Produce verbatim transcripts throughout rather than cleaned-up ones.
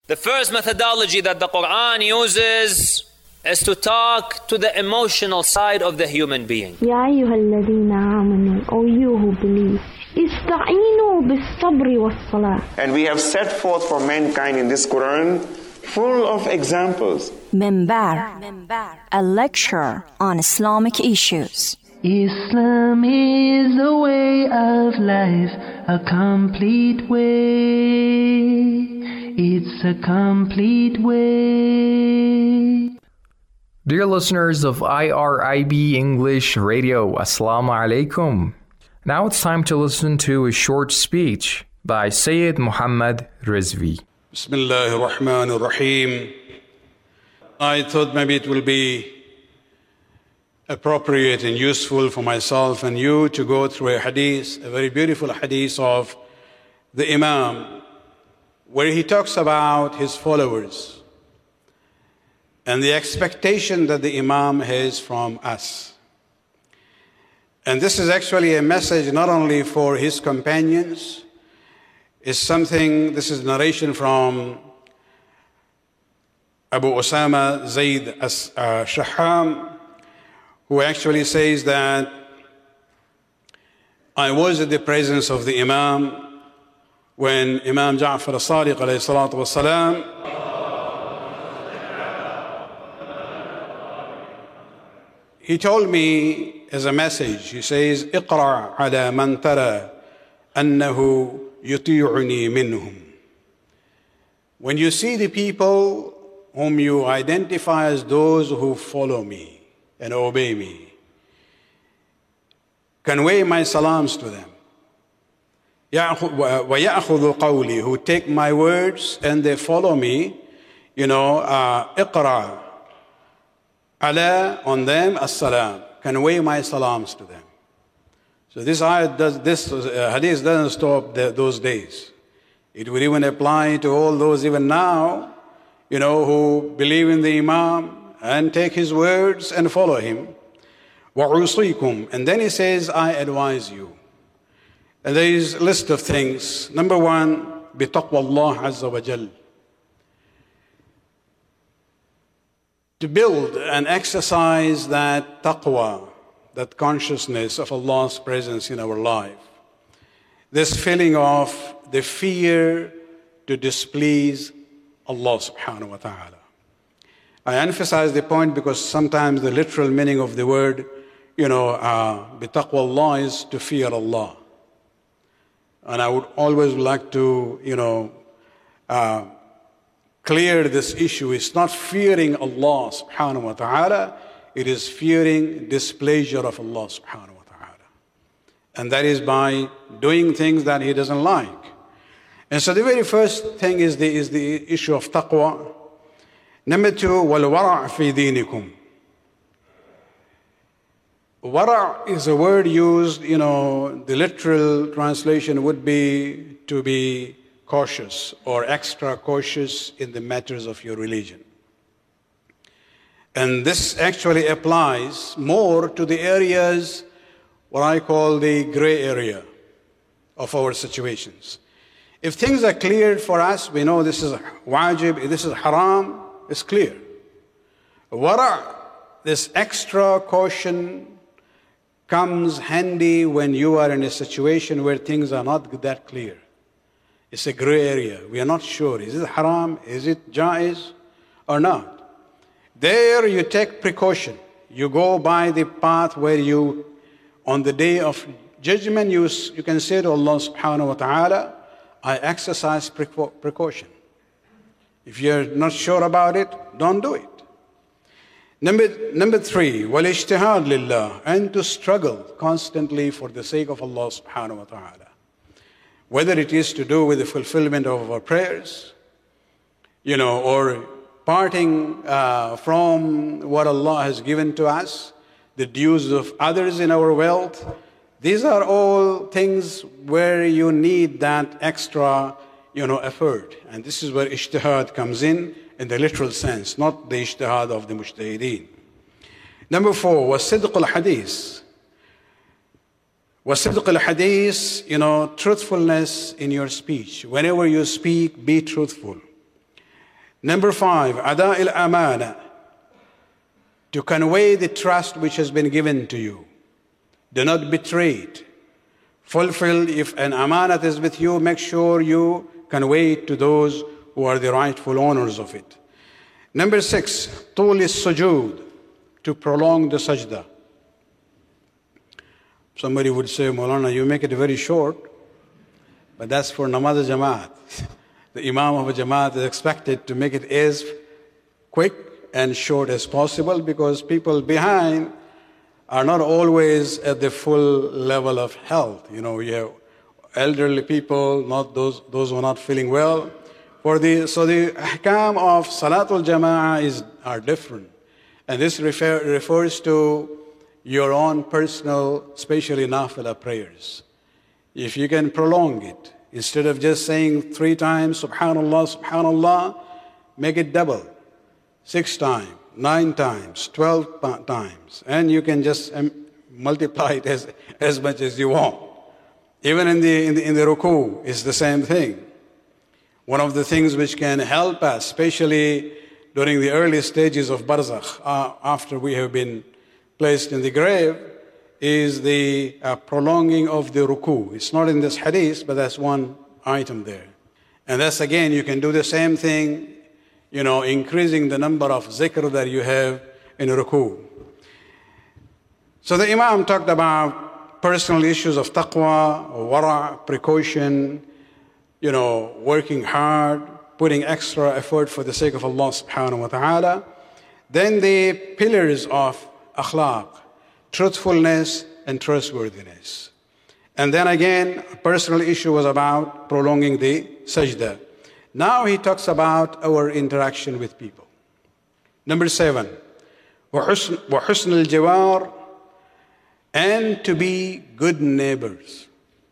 The first methodology that the Quran uses is to talk to the emotional side of the human being. يا أيها الذين آمنوا, O you who believe, استعينوا بالصبر والصلاة. And we have set forth for mankind in this Quran full of examples. Minbar, a lecture on Islamic issues. Islam is a way of life, a complete way. It's a complete way. Dear listeners of I R I B English Radio, Assalamu alaikum. Now it's time to listen to a short speech by Sayyid Muhammad Rizvi. Bismillah ar-Rahman ar-Rahim. I thought maybe it will be appropriate and useful for myself and you to go through a hadith, a very beautiful hadith of the Imam, where he talks about his followers and the expectation that the Imam has from us. And this is actually a message not only for his companions, it's something, this is narration from Abu Osama Zayd Shaham, who actually says that I was in the presence of the Imam when Imam Ja'far as-Sadiq alayhi salatu was-salam he told me as a message, he says, اقرأ على من ترى أنه يطيعني منهم. When you see the people whom you identify as those who follow me and obey me, convey my salams to them. وَيَأْخُذُ قَوْلِي, who take my words and they follow me, you know, uh, اقرأ على, on them, as-salam, convey my salams to them. So this ayat does, this uh, hadith doesn't stop the, those days. It would even apply to all those even now, you know, who believe in the Imam and take his words and follow him. وَعُصِيكُمْ, and then he says, I advise you. And there is a list of things. Number one, بِتَقْوَى اللَّهِ عَزَّ وَجَلَّ. To build and exercise that taqwa, that consciousness of Allah's presence in our life. This feeling of the fear to displease Allah subhanahu wa ta'ala. I emphasize the point because sometimes the literal meaning of the word, you know, uh, بِتَقْوَى Allah is to fear Allah. And I would always like to, you know, uh, clear this issue. It's not fearing Allah subhanahu wa ta'ala, it is fearing displeasure of Allah subhanahu wa ta'ala. And that is by doing things that He doesn't like. And so the very first thing is the, is the issue of taqwa. Number two, وَالْوَرَعْ فِي دِينِكُمْ. Wara' is a word used, you know, the literal translation would be to be cautious or extra cautious in the matters of your religion. And this actually applies more to the areas what I call the gray area of our situations. If things are clear for us, we know this is wajib, this is haram, it's clear. Wara', this extra caution, comes handy when you are in a situation where things are not that clear. It's a gray area. We are not sure. Is it haram? Is it jaiz or not? There you take precaution. You go by the path where you, on the day of judgment, you, you can say to Allah subhanahu wa ta'ala, I exercise precaution. If you're not sure about it, don't do it. Number, number three, وَالْإِجْتِهَادُ لِلَّهِ, and to struggle constantly for the sake of Allah subhanahu wa ta'ala. Whether it is to do with the fulfillment of our prayers, you know, or parting uh, from what Allah has given to us, the dues of others in our wealth. These are all things where you need that extra, you know, effort. And this is where ijtihad comes in, in the literal sense, not the ijtihad of the mujtahideen. Number four was sidq al-hadith. Was sidq al-hadith, you know, truthfulness in your speech. Whenever you speak, be truthful. Number five, ada al-amana, to convey the trust which has been given to you. Do not betray it. Fulfill, if an amanat is with you, make sure you convey it to those who are the rightful owners of it. Number six, tul sujood, to prolong the sajda. Somebody would say, Maulana, you make it very short, but that's for namaz jamaat. The imam of a jamaat is expected to make it as quick and short as possible, because people behind are not always at the full level of health. You know, you have elderly people, not those those who are not feeling well. For the so the ahkam of Salatul Jama'ah is are different, and this refer, refers to your own personal, especially nafila prayers. If you can prolong it, instead of just saying three times Subhanallah, Subhanallah, make it double, six times, nine times, twelve times, and you can just um, multiply it as as much as you want. Even in the in the in the ruku, it's the same thing. One of the things which can help us, especially during the early stages of barzakh, uh, after we have been placed in the grave, is the uh, prolonging of the ruku. It's not in this hadith, but that's one item there. And that's, again, you can do the same thing, you know, increasing the number of zikr that you have in ruku. So the Imam talked about personal issues of taqwa, wara, precaution, you know, working hard, putting extra effort for the sake of Allah subhanahu wa ta'ala. Then the pillars of akhlaq, truthfulness and trustworthiness. And then again, a personal issue was about prolonging the sajda. Now he talks about our interaction with people. Number seven, وَحُسْنُ الْجَوَارِ, and to be good neighbors.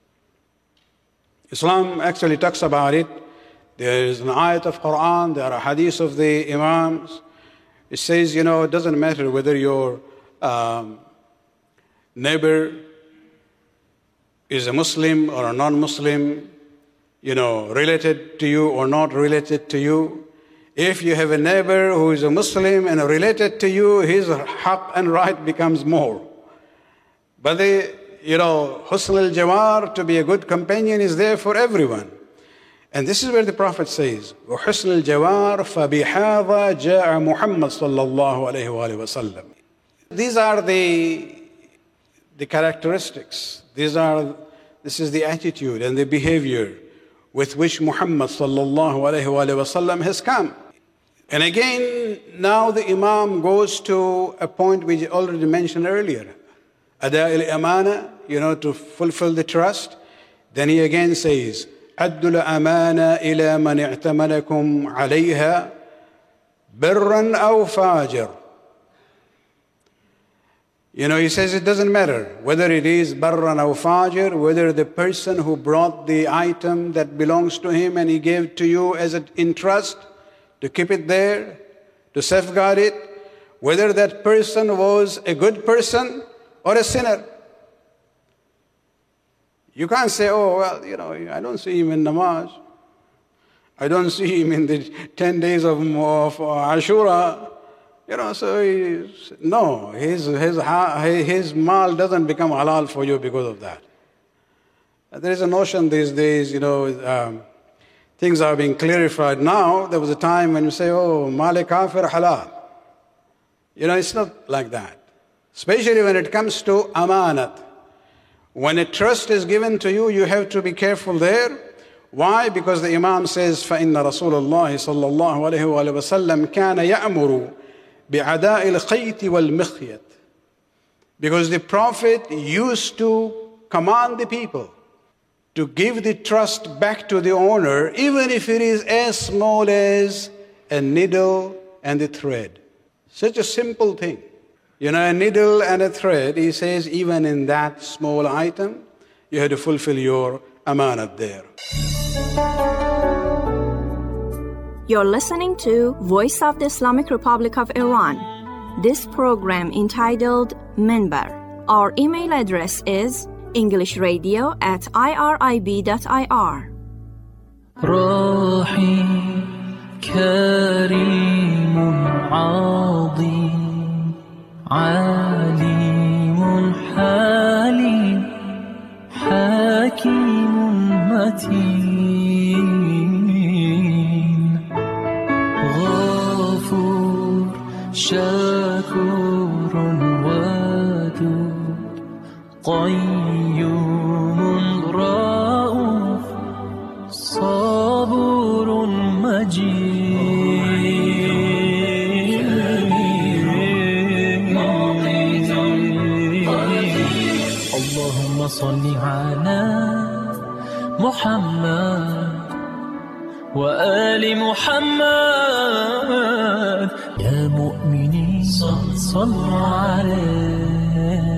Islam actually talks about it. There is an ayat of Quran, there are hadiths of the Imams. It says, you know, it doesn't matter whether your um, neighbor is a Muslim or a non-Muslim, you know, related to you or not related to you. If you have a neighbor who is a Muslim and related to you, his haqq and right becomes more. But the You know, husn al-jawar, to be a good companion, is there for everyone. And this is where the Prophet says, وَحُسْنُ الْجَوَارِ فَبِحَاذَا جَاءَ مُحَمَّدْ صَلَّى اللَّهُ عَلَيْهِ وَآلِهِ وَسَلَّمَ. These are the, the characteristics. These are, this is the attitude and the behavior with which Muhammad sallallahu alayhi wa sallam has come. And again, now the Imam goes to a point which I already mentioned earlier. Ada al-amana, you know, to fulfill the trust. Then he again says, Addu al-amana ila man i'tamanakum alayha birran aw fajir. You know, he says it doesn't matter whether it is barran aw fajir, whether the person who brought the item that belongs to him and he gave to you as an in trust to keep it there, to safeguard it, whether that person was a good person or a sinner. You can't say, oh, well, you know, I don't see him in namaz. I don't see him in the ten days of, of Ashura. You know, so he's, no, his, his, his mal doesn't become halal for you because of that. There is a notion these days, you know, um, things are being clarified now. There was a time when you say, oh, mal kafir halal. You know, it's not like that. Especially when it comes to amanat. When a trust is given to you, you have to be careful there. Why? Because the Imam says, فَإِنَّ رَسُولَ اللَّهِ صَلَّى اللَّهُ عَلَيْهِ وَسَلَّمَ كَانَ يَأْمُرُ بِعَدَاءِ الْخَيْطِ وَالْمِخْيَةِ. Because the Prophet used to command the people to give the trust back to the owner, even if it is as small as a needle and a thread. Such a simple thing. You know, a needle and a thread, he says, even in that small item, you have to fulfill your amanat there. You're listening to Voice of the Islamic Republic of Iran. This program entitled Minbar. Our email address is englishradio at irib dot ir. كريم عظيم عليم حليم حكيم متين غفور شكور ودود قيوم رؤوف صبور مجيد اللهم صل على محمد وآل محمد يا مؤمنين صلوا عليه